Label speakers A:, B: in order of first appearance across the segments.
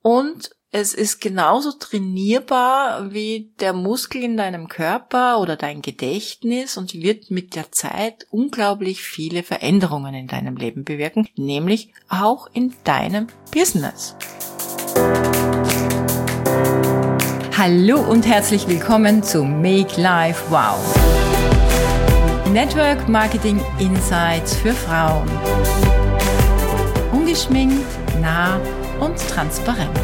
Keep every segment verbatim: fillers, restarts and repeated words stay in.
A: Und es ist genauso trainierbar wie der Muskel in deinem Körper oder dein Gedächtnis und wird mit der Zeit unglaublich viele Veränderungen in deinem Leben bewirken, nämlich auch in deinem Business.
B: Hallo und herzlich willkommen zu Make Life Wow. Network Marketing Insights für Frauen. Ungeschminkt, nah und transparent.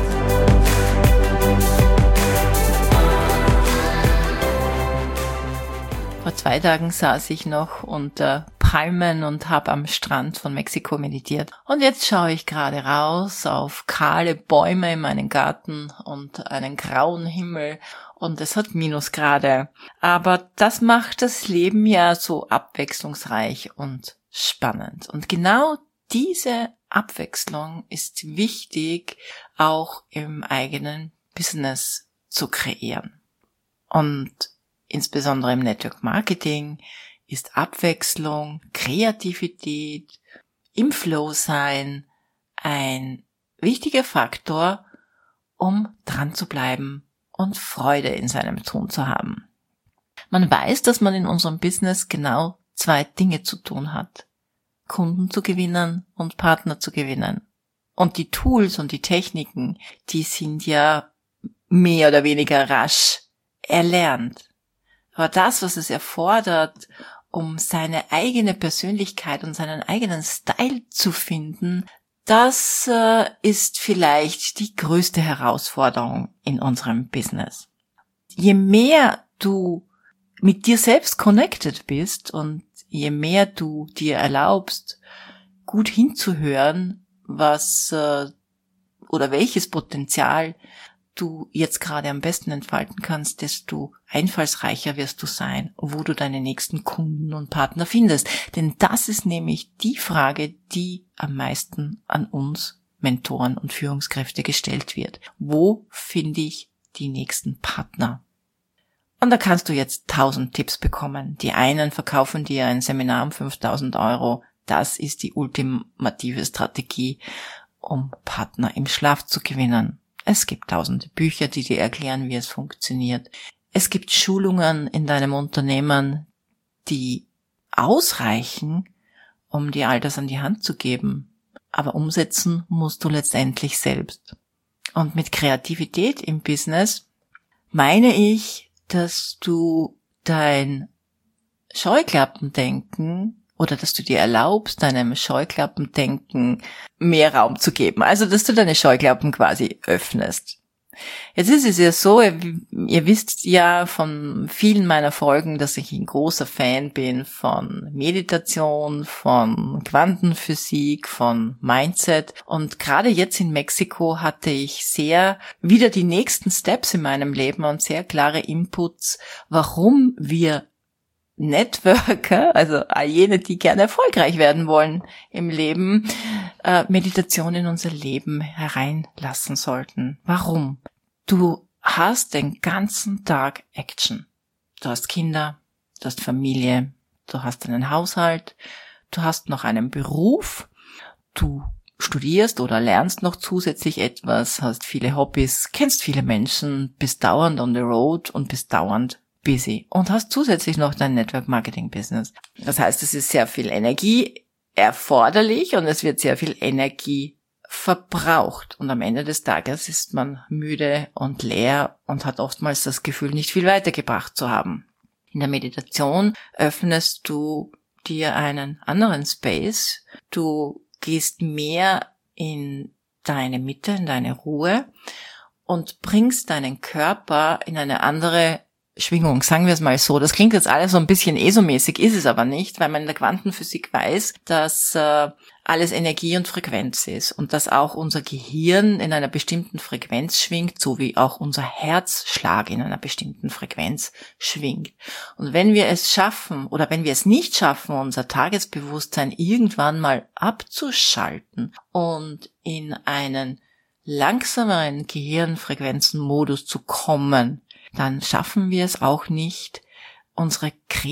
A: Vor zwei Tagen saß ich noch unter Palmen und habe am Strand von Mexiko meditiert. Und jetzt schaue ich gerade raus auf kahle Bäume in meinen Garten und einen grauen Himmel. Und es hat Minusgrade. Aber das macht das Leben ja so abwechslungsreich und spannend. Und genau diese Abwechslung ist wichtig, auch im eigenen Business zu kreieren. Und insbesondere im Network Marketing ist Abwechslung, Kreativität, im Flow sein ein wichtiger Faktor, um dran zu bleiben und Freude in seinem Tun zu haben. Man weiß, dass man in unserem Business genau zwei Dinge zu tun hat: Kunden zu gewinnen und Partner zu gewinnen. Und die Tools und die Techniken, die sind ja mehr oder weniger rasch erlernt. Aber das, was es erfordert, um seine eigene Persönlichkeit und seinen eigenen Style zu finden, das äh, ist vielleicht die größte Herausforderung in unserem Business. Je mehr du mit dir selbst connected bist und je mehr du dir erlaubst, gut hinzuhören, was äh, oder welches Potenzial du jetzt gerade am besten entfalten kannst, desto einfallsreicher wirst du sein, wo du deine nächsten Kunden und Partner findest. Denn das ist nämlich die Frage, die am meisten an uns Mentoren und Führungskräfte gestellt wird. Wo finde ich die nächsten Partner? Und da kannst du jetzt tausend Tipps bekommen. Die einen verkaufen dir ein Seminar um fünftausend Euro. Das ist die ultimative Strategie, um Partner im Schlaf zu gewinnen. Es gibt tausende Bücher, die dir erklären, wie es funktioniert. Es gibt Schulungen in deinem Unternehmen, die ausreichen, um dir all das an die Hand zu geben. Aber umsetzen musst du letztendlich selbst. Und mit Kreativität im Business meine ich, dass du dein Scheuklappendenken oder dass du dir erlaubst, deinem Scheuklappendenken mehr Raum zu geben. Also, dass du deine Scheuklappen quasi öffnest. Jetzt ist es ja so, ihr, ihr wisst ja von vielen meiner Folgen, dass ich ein großer Fan bin von Meditation, von Quantenphysik, von Mindset. Und gerade jetzt in Mexiko hatte ich sehr wieder die nächsten Steps in meinem Leben und sehr klare Inputs, warum wir Networker, also all jene, die gerne erfolgreich werden wollen im Leben, äh, Meditation in unser Leben hereinlassen sollten. Warum? Du hast den ganzen Tag Action. Du hast Kinder, du hast Familie, du hast einen Haushalt, du hast noch einen Beruf, du studierst oder lernst noch zusätzlich etwas, hast viele Hobbys, kennst viele Menschen, bist dauernd on the road und bist dauernd busy und hast zusätzlich noch dein Network Marketing Business. Das heißt, es ist sehr viel Energie erforderlich und es wird sehr viel Energie verbraucht. Und am Ende des Tages ist man müde und leer und hat oftmals das Gefühl, nicht viel weitergebracht zu haben. In der Meditation öffnest du dir einen anderen Space. Du gehst mehr in deine Mitte, in deine Ruhe und bringst deinen Körper in eine andere Schwingung, sagen wir es mal so. Das klingt jetzt alles so ein bisschen ESO-mäßig, ist es aber nicht, weil man in der Quantenphysik weiß, dass äh, alles Energie und Frequenz ist und dass auch unser Gehirn in einer bestimmten Frequenz schwingt, so wie auch unser Herzschlag in einer bestimmten Frequenz schwingt. Und wenn wir es schaffen oder wenn wir es nicht schaffen, unser Tagesbewusstsein irgendwann mal abzuschalten und in einen langsameren Gehirnfrequenzenmodus zu kommen, dann schaffen wir es auch nicht, unsere Kreativität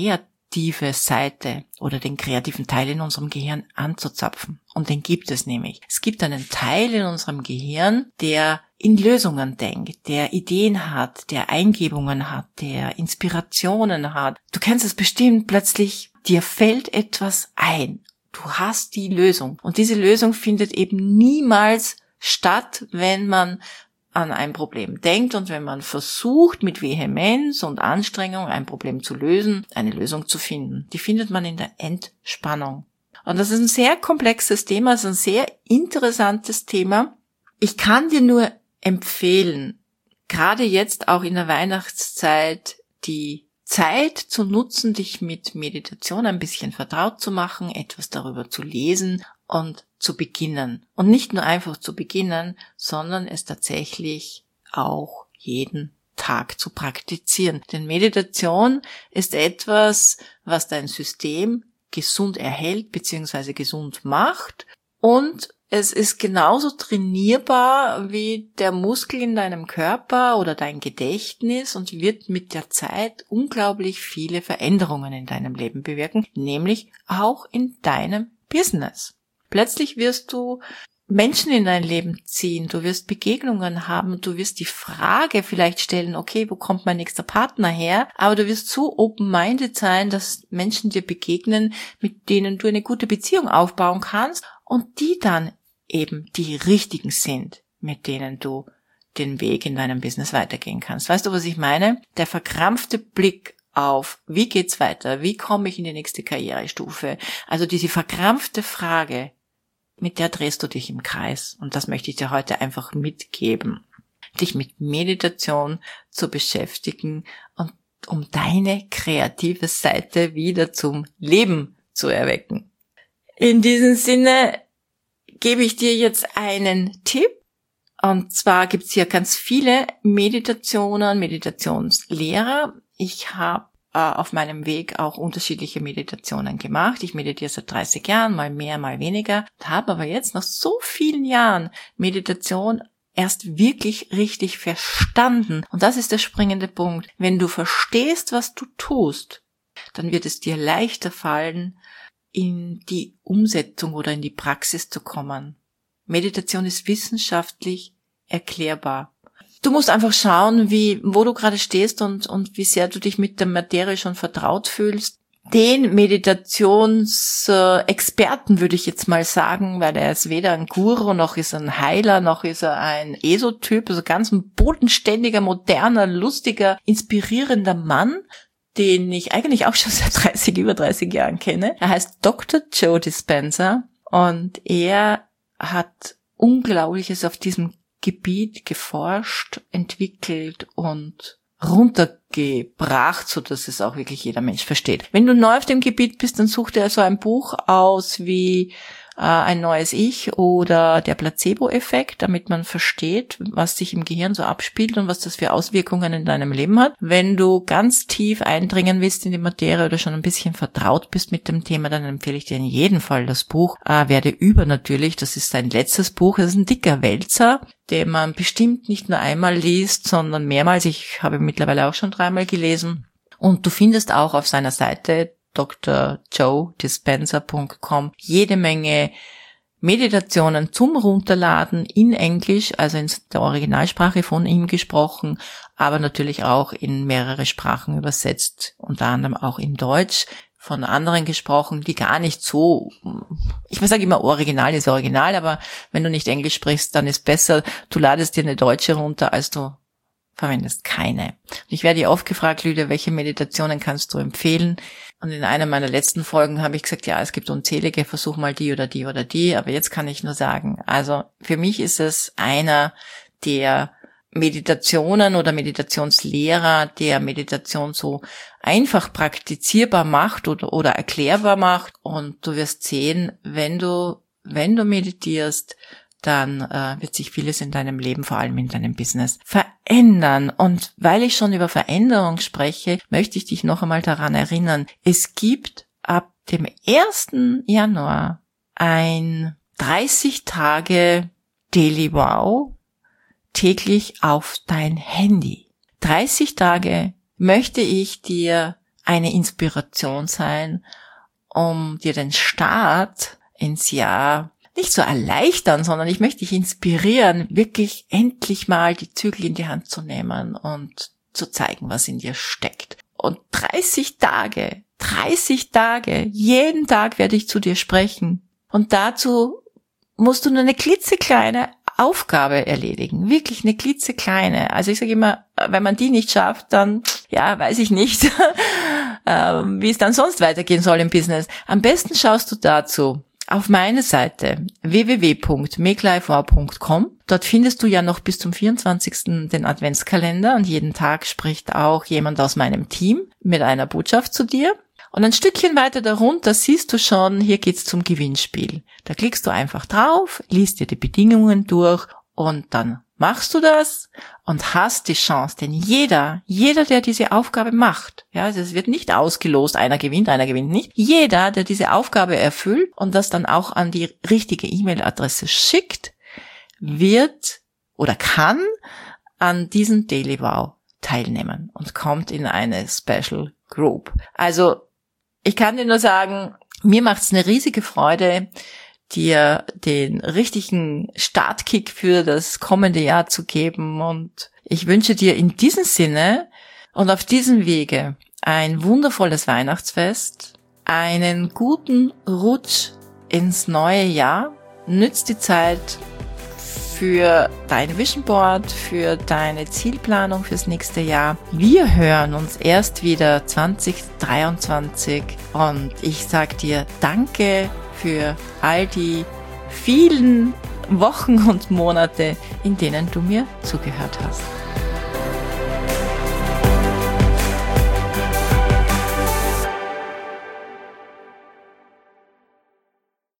A: kreative Seite oder den kreativen Teil in unserem Gehirn anzuzapfen. Und den gibt es nämlich. Es gibt einen Teil in unserem Gehirn, der in Lösungen denkt, der Ideen hat, der Eingebungen hat, der Inspirationen hat. Du kennst es bestimmt, plötzlich dir fällt etwas ein. Du hast die Lösung. Und diese Lösung findet eben niemals statt, wenn man an ein Problem denkt und wenn man versucht, mit Vehemenz und Anstrengung ein Problem zu lösen, eine Lösung zu finden. Die findet man in der Entspannung. Und das ist ein sehr komplexes Thema, es ist ein sehr interessantes Thema. Ich kann dir nur empfehlen, gerade jetzt auch in der Weihnachtszeit, die Zeit zu nutzen, dich mit Meditation ein bisschen vertraut zu machen, etwas darüber zu lesen und zu beginnen. Und nicht nur einfach zu beginnen, sondern es tatsächlich auch jeden Tag zu praktizieren. Denn Meditation ist etwas, was dein System gesund erhält bzw. gesund macht, und es ist genauso trainierbar wie der Muskel in deinem Körper oder dein Gedächtnis und wird mit der Zeit unglaublich viele Veränderungen in deinem Leben bewirken, nämlich auch in deinem Business. Plötzlich wirst du Menschen in dein Leben ziehen, du wirst Begegnungen haben, du wirst die Frage vielleicht stellen, okay, wo kommt mein nächster Partner her? Aber du wirst so open-minded sein, dass Menschen dir begegnen, mit denen du eine gute Beziehung aufbauen kannst und die dann eben die richtigen sind, mit denen du den Weg in deinem Business weitergehen kannst. Weißt du, was ich meine? Der verkrampfte Blick auf, wie geht's weiter? Wie komme ich in die nächste Karrierestufe? Also diese verkrampfte Frage, mit der drehst du dich im Kreis. Und das möchte ich dir heute einfach mitgeben. Dich mit Meditation zu beschäftigen und um deine kreative Seite wieder zum Leben zu erwecken. In diesem Sinne gebe ich dir jetzt einen Tipp. Und zwar gibt es hier ganz viele Meditationen, Meditationslehrer. Ich habe äh, auf meinem Weg auch unterschiedliche Meditationen gemacht. Ich meditiere seit dreißig Jahren, mal mehr, mal weniger. Habe aber jetzt nach so vielen Jahren Meditation erst wirklich richtig verstanden. Und das ist der springende Punkt. Wenn du verstehst, was du tust, dann wird es dir leichter fallen, in die Umsetzung oder in die Praxis zu kommen. Meditation ist wissenschaftlich erklärbar. Du musst einfach schauen, wie, wo du gerade stehst und, und wie sehr du dich mit der Materie schon vertraut fühlst. Den Meditationsexperten würde ich jetzt mal sagen, weil er ist weder ein Guru, noch ist er ein Heiler, noch ist er ein Esotyp, also ganz ein bodenständiger, moderner, lustiger, inspirierender Mann, den ich eigentlich auch schon seit dreißig, über dreißig Jahren kenne. Er heißt Doktor Joe Dispenza und er hat Unglaubliches auf diesem Gebiet geforscht, entwickelt und runtergebracht, so dass es auch wirklich jeder Mensch versteht. Wenn du neu auf dem Gebiet bist, dann such dir so ein Buch aus wie äh, Ein neues Ich oder Der Placebo-Effekt, damit man versteht, was sich im Gehirn so abspielt und was das für Auswirkungen in deinem Leben hat. Wenn du ganz tief eindringen willst in die Materie oder schon ein bisschen vertraut bist mit dem Thema, dann empfehle ich dir in jedem Fall das Buch äh, Werde übernatürlich. Das ist sein letztes Buch. Das ist ein dicker Wälzer, den man bestimmt nicht nur einmal liest, sondern mehrmals. Ich habe mittlerweile auch schon dreimal gelesen. Und du findest auch auf seiner Seite d r joe dispenza punkt com jede Menge Meditationen zum Runterladen in Englisch, also in der Originalsprache von ihm gesprochen, aber natürlich auch in mehrere Sprachen übersetzt, unter anderem auch in Deutsch, von anderen gesprochen, die gar nicht so, ich sage immer, Original ist Original, aber wenn du nicht Englisch sprichst, dann ist besser, du ladest dir eine deutsche runter, als du verwendest keine. Ich werde dir oft gefragt, Lydia, welche Meditationen kannst du empfehlen? Und in einer meiner letzten Folgen habe ich gesagt, ja, es gibt unzählige, versuch mal die oder die oder die, aber jetzt kann ich nur sagen, also für mich ist es einer der Meditationen oder Meditationslehrer, der Meditation so einfach praktizierbar macht oder, oder erklärbar macht. Und du wirst sehen, wenn du, wenn du meditierst, dann äh, wird sich vieles in deinem Leben, vor allem in deinem Business, verändern. Und weil ich schon über Veränderung spreche, möchte ich dich noch einmal daran erinnern, es gibt ab dem ersten Januar ein dreißig Tage Daily Wow täglich auf dein Handy. dreißig Tage möchte ich dir eine Inspiration sein, um dir den Start ins Jahr nicht so erleichtern, sondern ich möchte dich inspirieren, wirklich endlich mal die Zügel in die Hand zu nehmen und zu zeigen, was in dir steckt. Und dreißig Tage, dreißig Tage, jeden Tag werde ich zu dir sprechen. Und dazu musst du nur eine klitzekleine Aufgabe erledigen. Wirklich eine klitzekleine. Also ich sage immer, wenn man die nicht schafft, dann, ja, weiß ich nicht, wie es dann sonst weitergehen soll im Business. Am besten schaust du dazu auf meine Seite w w w punkt make life wow punkt com. Dort findest du ja noch bis zum vierundzwanzigsten den Adventskalender und jeden Tag spricht auch jemand aus meinem Team mit einer Botschaft zu dir. Und ein Stückchen weiter darunter siehst du schon, hier geht's zum Gewinnspiel. Da klickst du einfach drauf, liest dir die Bedingungen durch und dann machst du das und hast die Chance, denn jeder, jeder, der diese Aufgabe macht, ja, also es wird nicht ausgelost, einer gewinnt, einer gewinnt nicht, jeder, der diese Aufgabe erfüllt und das dann auch an die richtige E-Mail-Adresse schickt, wird oder kann an diesem Daily Wow teilnehmen und kommt in eine Special Group. Also ich kann dir nur sagen, mir macht's eine riesige Freude, dir den richtigen Startkick für das kommende Jahr zu geben. Und ich wünsche dir in diesem Sinne und auf diesem Wege ein wundervolles Weihnachtsfest, einen guten Rutsch ins neue Jahr. Nütz die Zeit für dein Vision Board, für deine Zielplanung fürs nächste Jahr. Wir hören uns erst wieder zwanzig dreiundzwanzig und ich sag dir danke für all die vielen Wochen und Monate, in denen du mir zugehört hast.